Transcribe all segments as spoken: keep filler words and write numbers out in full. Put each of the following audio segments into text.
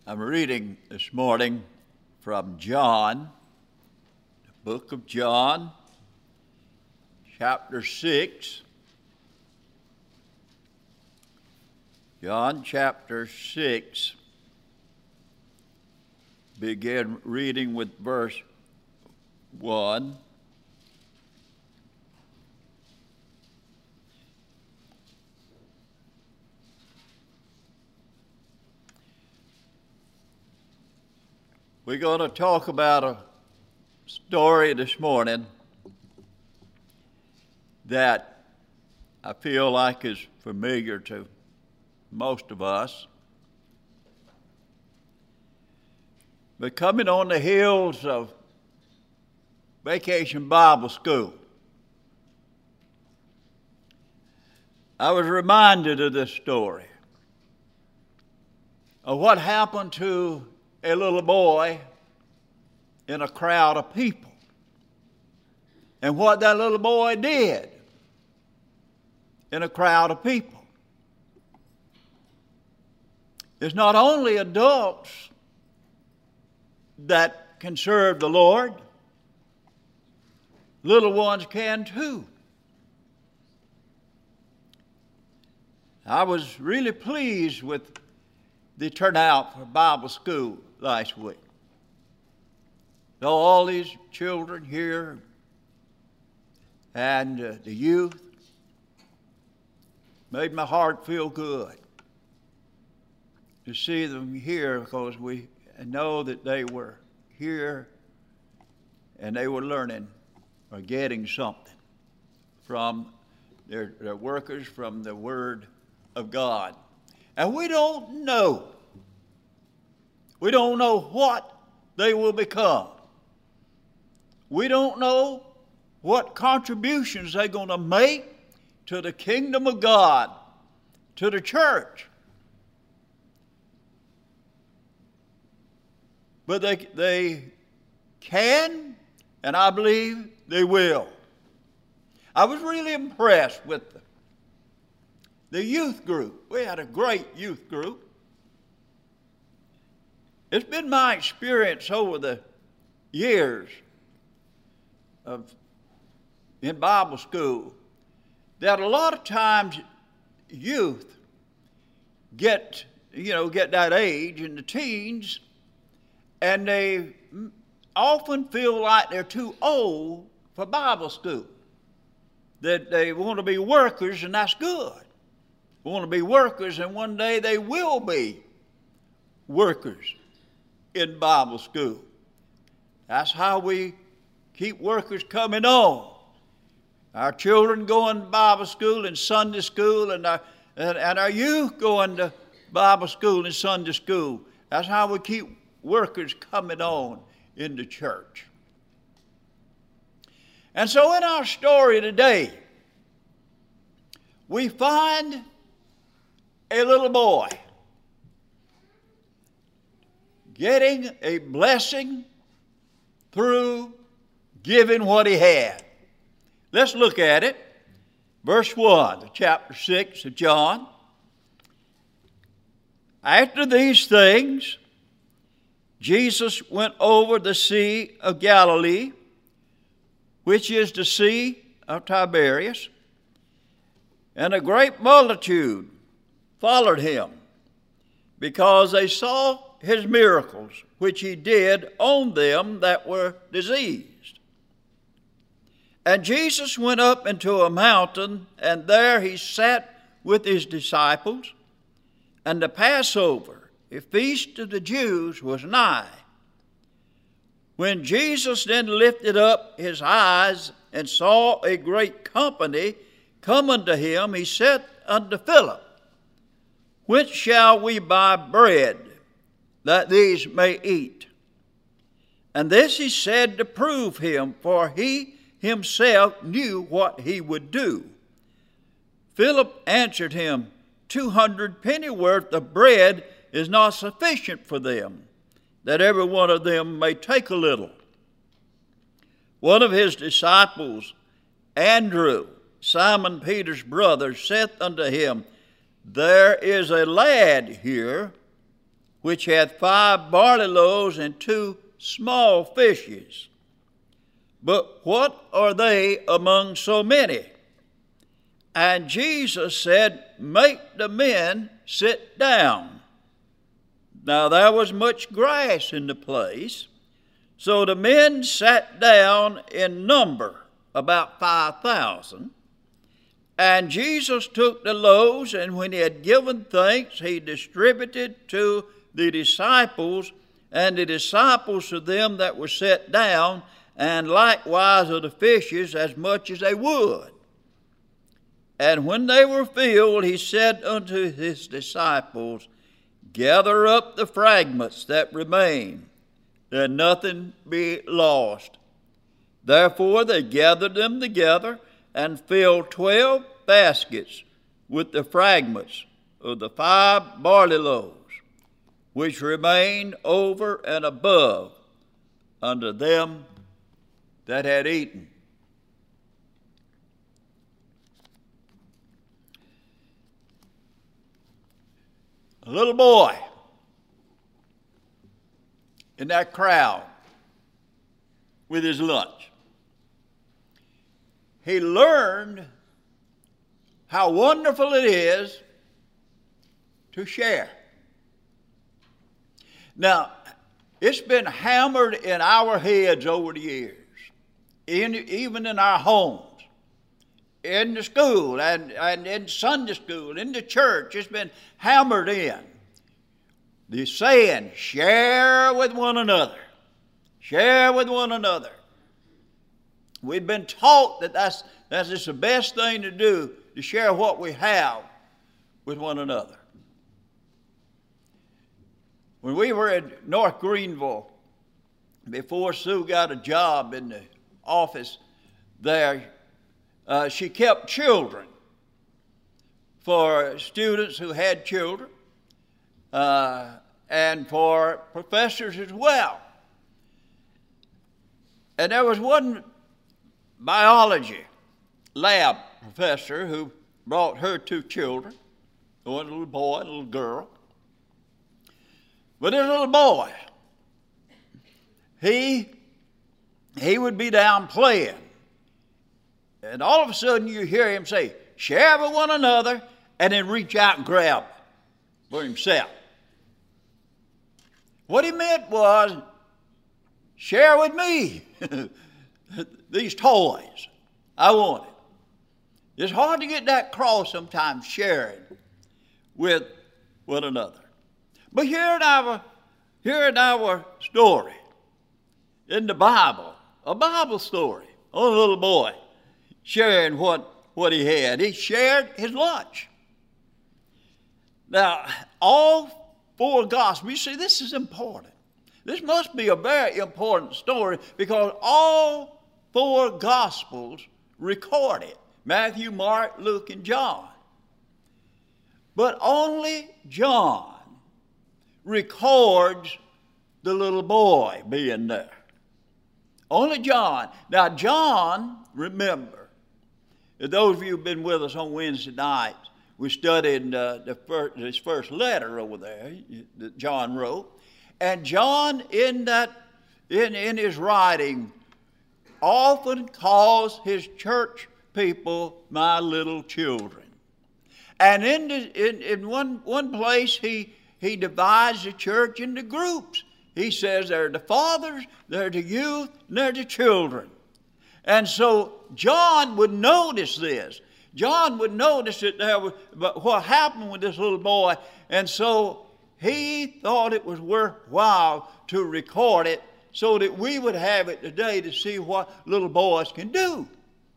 I'm reading this morning from John, the book of John, chapter six. John chapter six, begin reading with verse one. We're going to talk about a story this morning that I feel like is familiar to most of us. But coming on the heels of Vacation Bible School, I was reminded of this story, of what happened to a little boy in a crowd of people, and what that little boy did in a crowd of people. It's not only adults that can serve the Lord, little ones can too. I was really pleased with the turnout for Bible school last week. So all these children here and uh, the youth made my heart feel good to see them here, because we know that they were here and they were learning or getting something from their, their workers, from the Word of God. And we don't know. We don't know what they will become. We don't know what contributions they're going to make to the kingdom of God, to the church. But they, they can, and I believe they will. I was really impressed with the, the youth group. We had a great youth group. It's been my experience over the years of in Bible school that a lot of times youth get, you know, get that age in the teens, and they often feel like they're too old for Bible school. That they want to be workers, and that's good. They want to be workers, and one day they will be workers in Bible school. That's how we keep workers coming on. Our children going to Bible school and Sunday school, and our, and, and our youth going to Bible school and Sunday school. That's how we keep workers coming on in the church. And so in our story today, we find a little boy getting a blessing through giving what he had. Let's look at it. Verse one, chapter six of John. After these things, Jesus went over the Sea of Galilee, which is the Sea of Tiberias, and a great multitude followed him, because they saw his miracles, which he did on them that were diseased. And Jesus went up into a mountain, and there he sat with his disciples. And the Passover, a feast of the Jews, was nigh. When Jesus then lifted up his eyes and saw a great company come unto him, he said unto Philip, Whence shall we buy bread, that these may eat? And this he said to prove him, for he himself knew what he would do. Philip answered him, Two hundred pennyworth of bread is not sufficient for them, that every one of them may take a little. One of his disciples, Andrew, Simon Peter's brother, saith unto him, There is a lad here which hath five barley loaves and two small fishes. But what are they among so many? And Jesus said, Make the men sit down. Now there was much grass in the place, so the men sat down in number, about five thousand. And Jesus took the loaves, and when he had given thanks, he distributed to the disciples, and the disciples to them that were set down, and likewise of the fishes as much as they would. And when they were filled, he said unto his disciples, Gather up the fragments that remain, that nothing be lost. Therefore they gathered them together, and filled twelve baskets with the fragments of the five barley loaves, which remained over and above unto them that had eaten. A little boy in that crowd with his lunch. He learned how wonderful it is to share. Now, it's been hammered in our heads over the years, in, even in our homes, in the school, and, and in Sunday school, in the church. It's been hammered in. The saying, share with one another. Share with one another. We've been taught that that's, that's just the best thing to do, to share what we have with one another. When we were in North Greenville, before Sue got a job in the office there, uh, she kept children for students who had children uh, and for professors as well. And there was one biology lab professor who brought her two children, one little boy and a little girl. But this little boy, he, he would be down playing. And all of a sudden you hear him say, share with one another, and then reach out and grab for himself. What he meant was, share with me these toys. I want it. It's hard to get that across sometimes, sharing with one another. But here in our, here in our story, in the Bible, a Bible story on a little boy sharing what, what he had. He shared his lunch. Now, all four Gospels, you see, this is important. This must be a very important story because all four Gospels record it. Matthew, Mark, Luke, and John. But only John records the little boy being there. Only John. Now, John, remember, those of you who've been with us on Wednesday nights, we studied uh, the first, his first letter over there that John wrote. And John, in, that, in, in his writing, often calls his church people my little children. And in, the, in, in one, one place, he, he divides the church into groups. He says there are the fathers, there are the youth, and there are the children. And so John would notice this. John would notice that there was what happened with this little boy. And so he thought it was worthwhile to record it so that we would have it today to see what little boys can do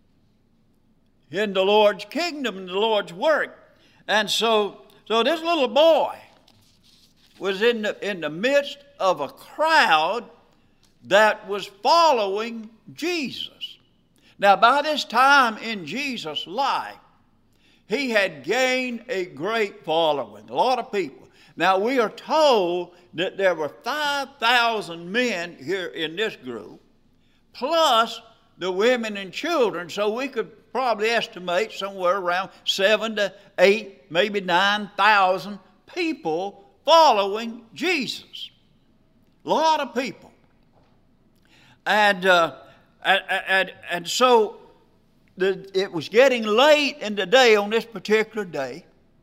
in the Lord's kingdom and the Lord's work. And so, so this little boy was in the, in the midst of a crowd that was following Jesus. Now, by this time in Jesus' life, he had gained a great following, a lot of people. Now, we are told that there were five thousand men here in this group, plus the women and children, so we could probably estimate somewhere around seven to eight, maybe nine thousand people following Jesus. A lot of people. And, uh, and, and, and so the, it was getting late in the day on this particular day.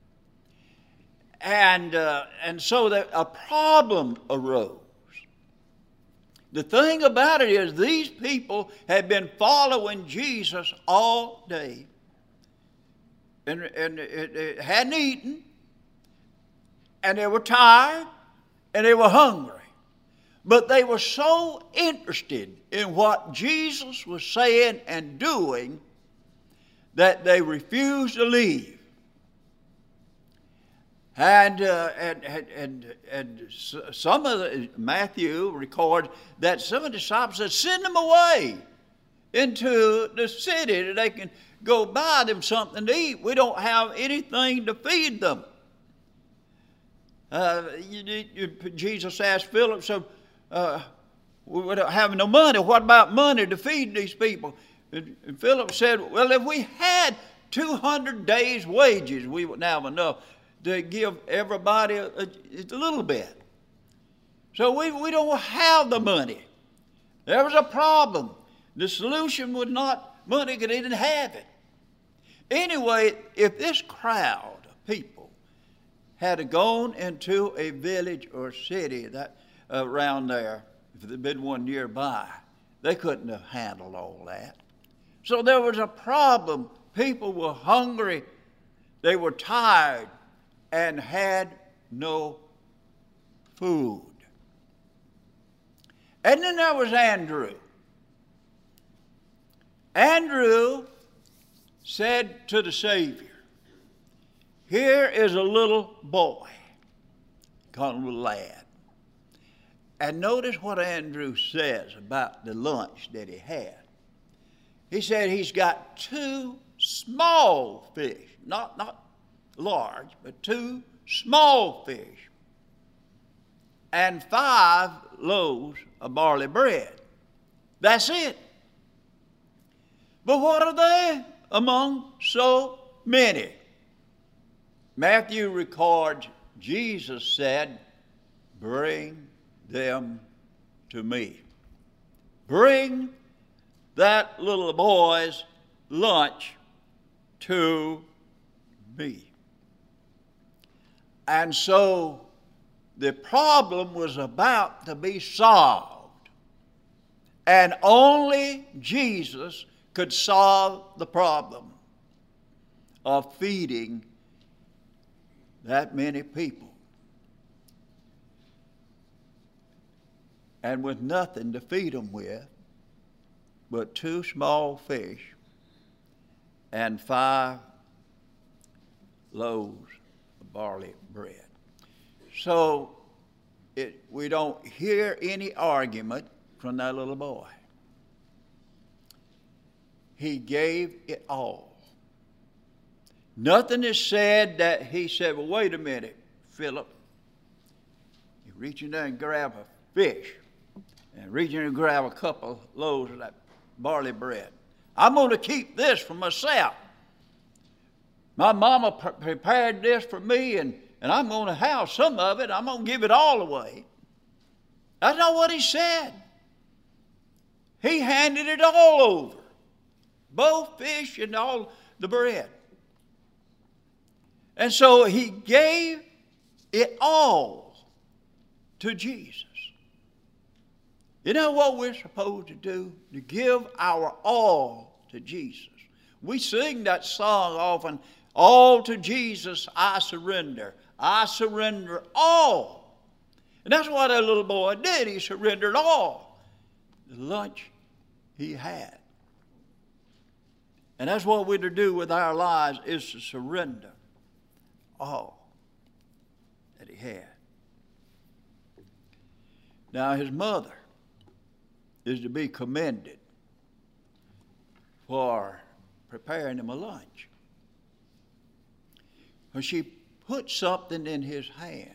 And, uh, and so that a problem arose. The thing about it is these people had been following Jesus all day. And, and it, it hadn't eaten. And they were tired. And they were hungry. But they were so interested in what Jesus was saying and doing that they refused to leave. And, uh, and, and, and, and some of the, Matthew records that some of the disciples said, send them away into the city that they can go buy them something to eat. We don't have anything to feed them. Uh, you, you, Jesus asked Philip, so uh, we don't have no money. What about money to feed these people? And, and Philip said, well, if we had two hundred days' wages, we wouldn't have enough to give everybody a, a, a little bit. So we, we don't have the money. There was a problem. The solution was not money, because they didn't have it. Anyway, if this crowd of people had gone into a village or city that uh, around there, if there'd been one nearby, they couldn't have handled all that. So there was a problem. People were hungry. They were tired and had no food. And then there was Andrew. Andrew said to the Savior, here is a little boy, called a little lad. And notice what Andrew says about the lunch that he had. He said he's got two small fish, not, not large, but two small fish, and five loaves of barley bread. That's it. But what are they among so many? Matthew records Jesus said, bring them to me. Bring that little boy's lunch to me. And so the problem was about to be solved. And only Jesus could solve the problem of feeding that many people. And with nothing to feed them with but two small fish and five loaves of barley bread. So it, we don't hear any argument from that little boy. He gave it all. Nothing is said that he said, well, wait a minute, Philip. You reach in there and grab a fish and reach in and grab a couple of loaves of that barley bread. I'm going to keep this for myself. My mama pre- prepared this for me, and, and I'm going to have some of it. I'm going to give it all away. That's not what he said. He handed it all over. Both fish and all the bread. And so he gave it all to Jesus. You know what we're supposed to do? To give our all to Jesus. We sing that song often, all to Jesus I surrender. I surrender all. And that's what that little boy did. He surrendered all. The lunch he had. And that's what we're to do with our lives, is to surrender all that he had. Now his mother is to be commended for preparing him a lunch. When she put something in his hands,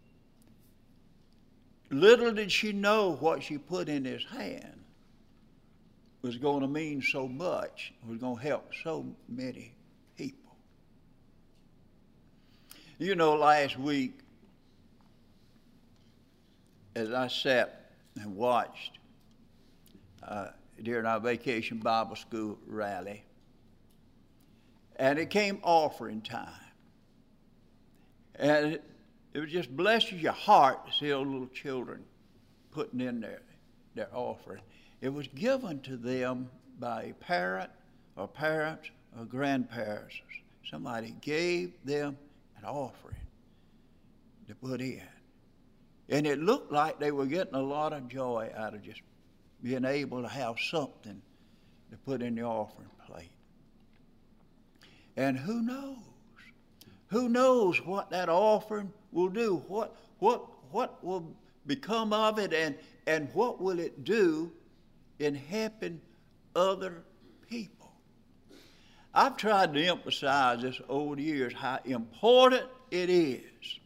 little did she know what she put in his hand was going to mean so much, was going to help so many people. You know, last week as I sat and watched uh, during our vacation Bible school rally, and it came offering time. And it, it just blesses your heart to see those little children putting in their, their offering. It was given to them by a parent or parents or grandparents. Somebody gave them an offering to put in. And it looked like they were getting a lot of joy out of just being able to have something to put in the offering plate. And who knows? Who knows what that offering will do? What what what will become of it, and, and what will it do in helping other people? I've tried to emphasize this over the years, how important it is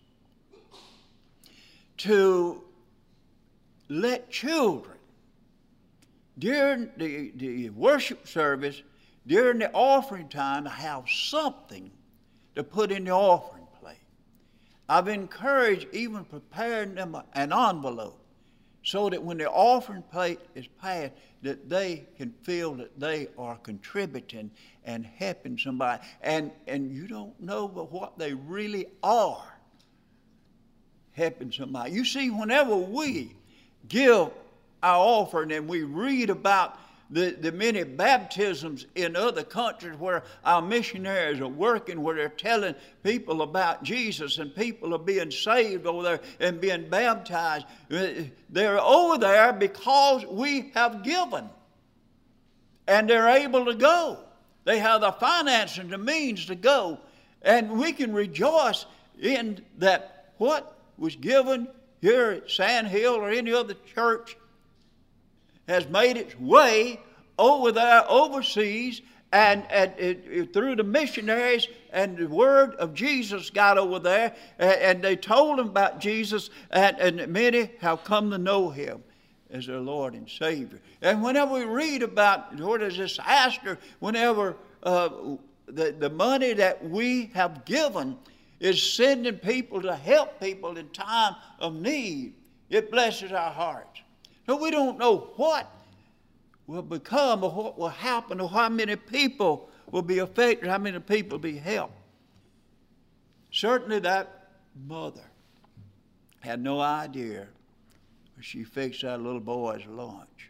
to let children, during the, the worship service, during the offering time, have something to put in the offering plate. I've encouraged even preparing them an envelope so that when the offering plate is passed, that they can feel that they are contributing and helping somebody. And, and you don't know but what they really are, helping somebody. You see, whenever we give our offering and we read about the, the many baptisms in other countries where our missionaries are working, where they're telling people about Jesus and people are being saved over there and being baptized, they're over there because we have given. And they're able to go. They have the finance and the means to go. And we can rejoice in that what was given here at Sand Hill or any other church has made its way over there overseas, and, and it, it, through the missionaries, and the word of Jesus got over there, and, and they told them about Jesus, and, and many have come to know him as their Lord and Savior. And whenever we read about what is this disaster, whenever uh, the, the money that we have given is sending people to help people in time of need, it blesses our hearts. So we don't know what will become or what will happen or how many people will be affected, how many people will be helped. Certainly that mother had no idea when she fixed that little boy's lunch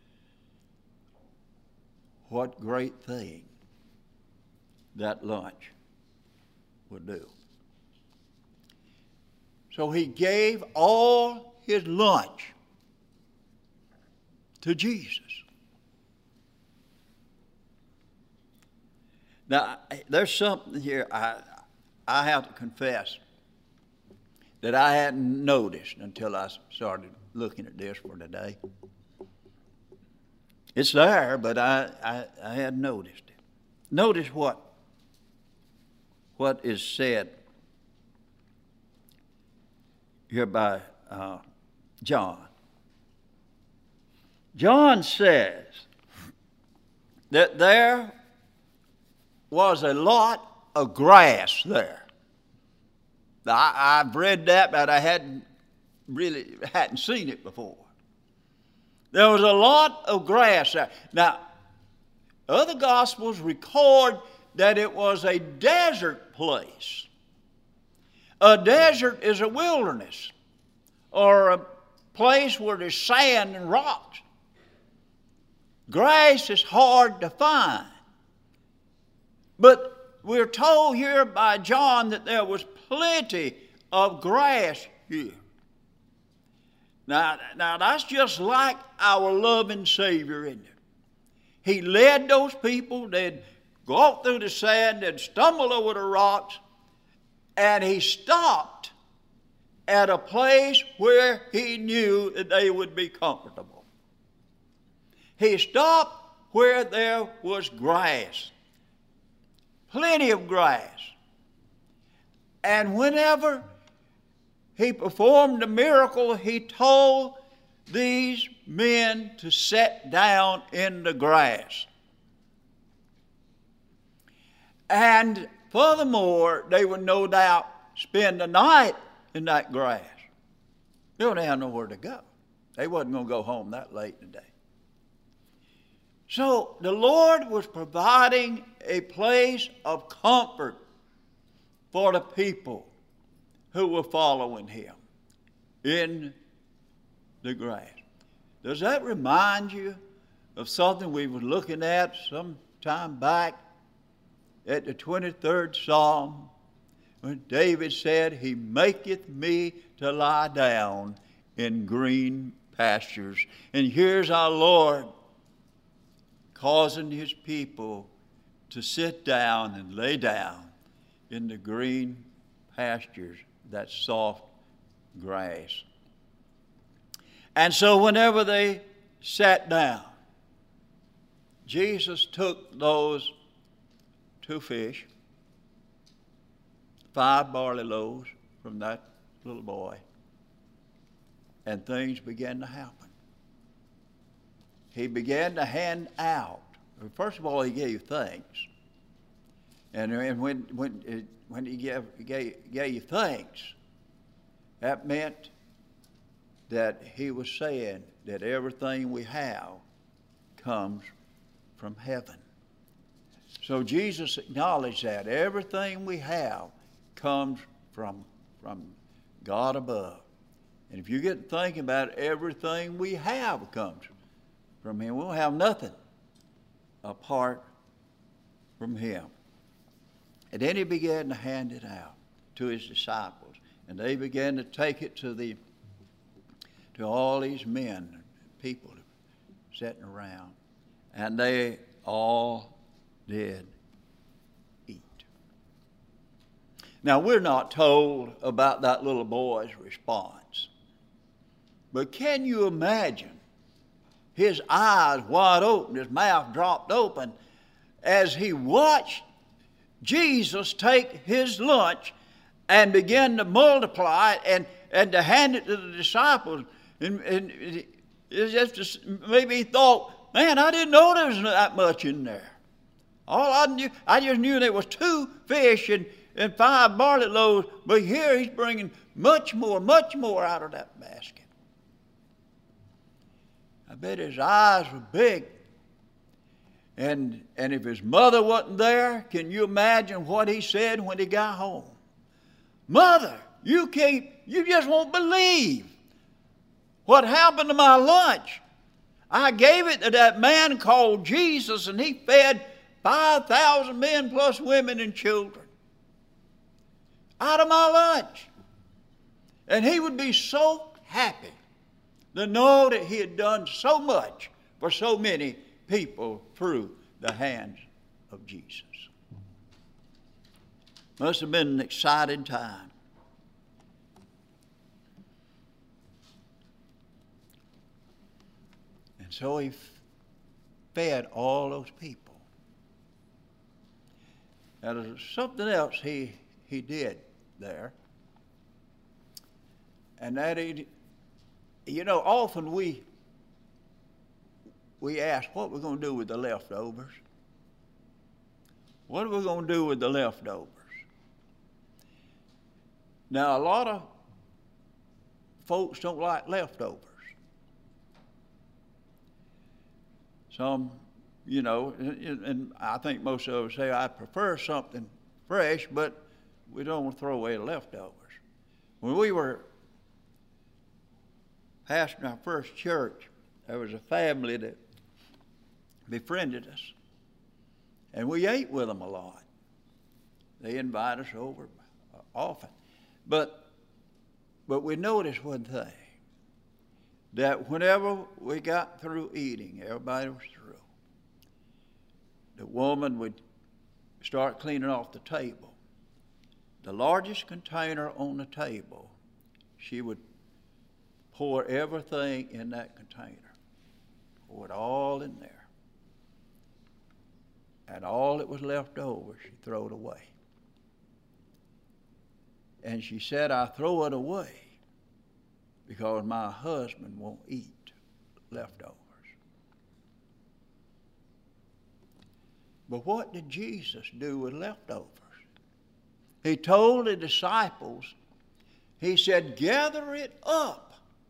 what great thing that lunch would do. So he gave all his lunch to Jesus. Now, there's something here I, I have to confess that I hadn't noticed until I started looking at this for today. It's there, but I, I, I hadn't noticed it. Notice what, what is said here by uh, John. John says that there was a lot of grass there. Now, I, I've read that, but I hadn't really hadn't seen it before. There was a lot of grass there. Now, other Gospels record that it was a desert place. A desert is a wilderness or a place where there's sand and rocks. Grass is hard to find. But we're told here by John that there was plenty of grass here. Now, now that's just like our loving Savior, isn't it? He led those people, they'd go through the sand, they'd stumble over the rocks, and he stopped at a place where he knew that they would be comfortable. He stopped where there was grass. Plenty of grass. And whenever he performed a miracle, he told these men to sit down in the grass. And furthermore, they would no doubt spend the night in that grass. They don't have nowhere to go. They wasn't going to go home that late in the day. So the Lord was providing a place of comfort for the people who were following him in the grass. Does that remind you of something we were looking at some time back at the twenty-third Psalm, when David said, "He maketh me to lie down in green pastures." And here's our Lord causing his people to sit down and lay down in the green pastures, that soft grass. And so whenever they sat down, Jesus took those two fish, five barley loaves from that little boy, and things began to happen. He began to hand out. First of all, he gave thanks. And, and when, when, it, when he gave, gave, gave thanks, that meant that he was saying that everything we have comes from heaven. So Jesus acknowledged that everything we have comes from, from God above. And if you get thinking about it, everything we have comes from him. We'll have nothing apart from him. And then he began to hand it out to his disciples. And they began to take it to the to all these men, people sitting around. And they all did eat. Now, we're not told about that little boy's response. But can you imagine his eyes wide open, his mouth dropped open, as he watched Jesus take his lunch and begin to multiply it and, and to hand it to the disciples? And, and it just maybe he thought, man, I didn't know there was that much in there. All I knew, I just knew there was two fish and, and five barley loaves, but here he's bringing much more, much more out of that basket. I bet his eyes were big. And, and if his mother wasn't there, can you imagine what he said when he got home? Mother, you can't, you just won't believe what happened to my lunch. I gave it to that man called Jesus, and he fed five thousand men plus women and children out of my lunch. And he would be so happy to know that he had done so much for so many people through the hands of Jesus. Must have been an exciting time. And so he fed all those people. Now there's something else he, he did there. And that he, you know, often we we ask what we're going to do with the leftovers. What are we going to do with the leftovers? Now, a lot of folks don't like leftovers. Some, you know, and, and I think most of us say, I prefer something fresh, but we don't want to throw away the leftovers. When we were pastoring our first church, there was a family that befriended us, and we ate with them a lot. They invited us over often. But, but we noticed one thing, that whenever we got through eating, everybody was through, the woman would start cleaning off the table. The largest container on the table, she would pour everything in that container, pour it all in there. And all that was left over, she threw it away. And she said, I throw it away because my husband won't eat leftovers. But what did Jesus do with leftovers? He told the disciples, he said, gather it up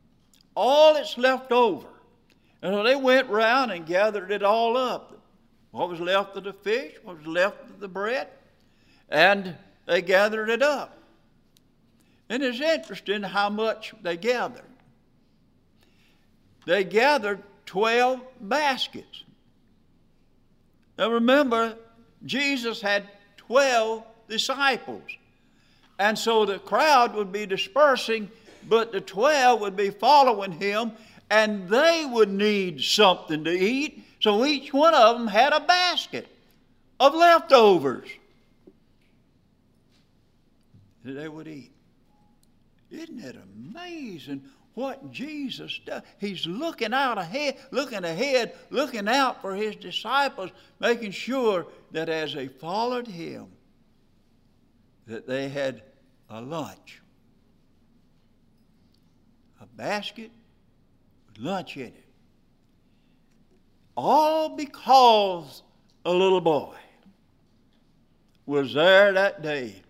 all that's left over. And so they went round and gathered it all up. What was left of the fish, what was left of the bread, and they gathered it up. And it's interesting how much they gathered. They gathered twelve baskets. Now remember, Jesus had twelve disciples. And so the crowd would be dispersing, but the twelve would be following him, and they would need something to eat. So each one of them had a basket of leftovers that they would eat. Isn't it amazing what Jesus does? He's looking out ahead, looking ahead, looking out for his disciples, making sure that as they followed him, that they had a lunch. A basket with lunch in it. All because a little boy was there that day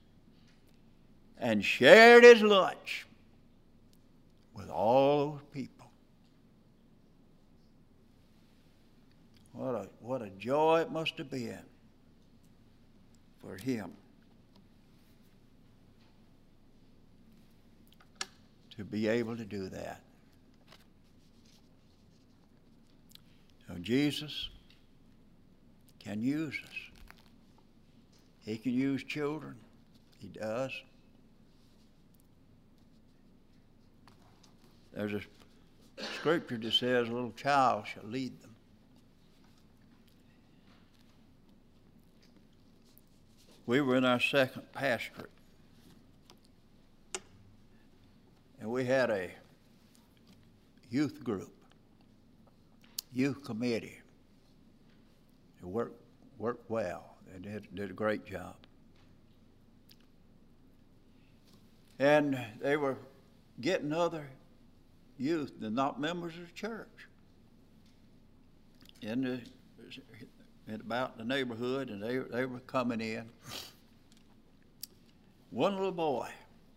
and shared his lunch with all those people. What a, what a joy it must have been for him to be able to do that. So Jesus can use us. He can use children. He does. There's a scripture that says, a little child shall lead them. We were in our second pastorate, and we had a youth group, youth committee. It worked, worked well. They did, did a great job. And they were getting other youth that not members of the church in the in about the neighborhood, and they they were coming in. One little boy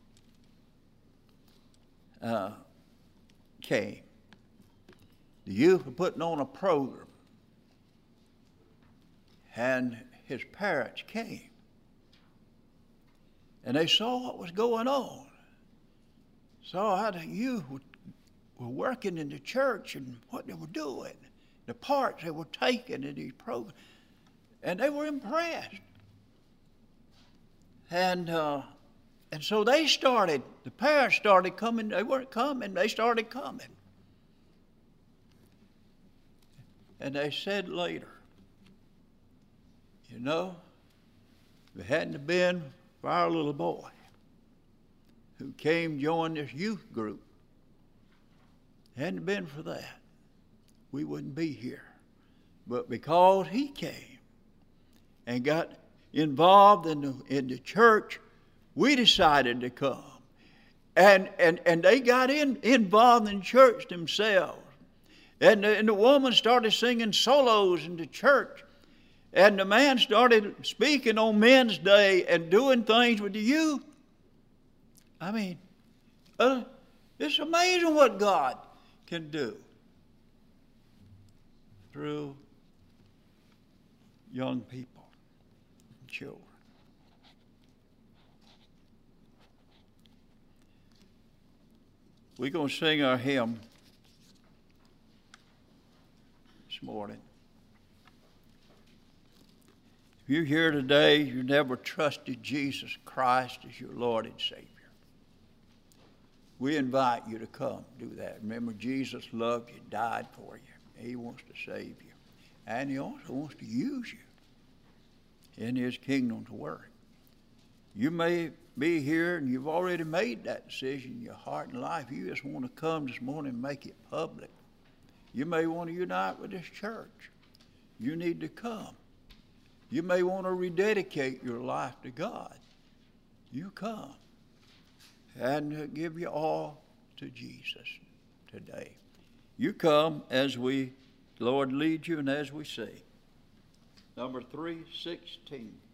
uh, came. The youth were putting on a program, and his parents came, and they saw what was going on. Saw how the youth were, were working in the church and what they were doing, the parts they were taking in these programs, and they were impressed. And uh, and so they started. The parents started coming. They weren't coming. They started coming. And they said later, you know, if it hadn't have been for our little boy who came join this youth group, hadn't been for that, we wouldn't be here. But because he came and got involved in the, in the church, we decided to come. And, and, and they got in, involved in church themselves. And the, and the woman started singing solos in the church. And the man started speaking on Men's Day and doing things with the youth. I mean, uh, it's amazing what God can do through young people and children. We're going to sing our hymn this morning. If you're here today, you never trusted Jesus Christ as your Lord and Savior, we invite you to come do that. Remember, Jesus loved you, died for you. He wants to save you. And he also wants to use you in his kingdom to work. You may be here and you've already made that decision in your heart and life. You just want to come this morning and make it public. You may want to unite with this church. You need to come. You may want to rededicate your life to God. You come and give you all to Jesus today. You come as we, Lord, lead you and as we sing. Number three sixteen.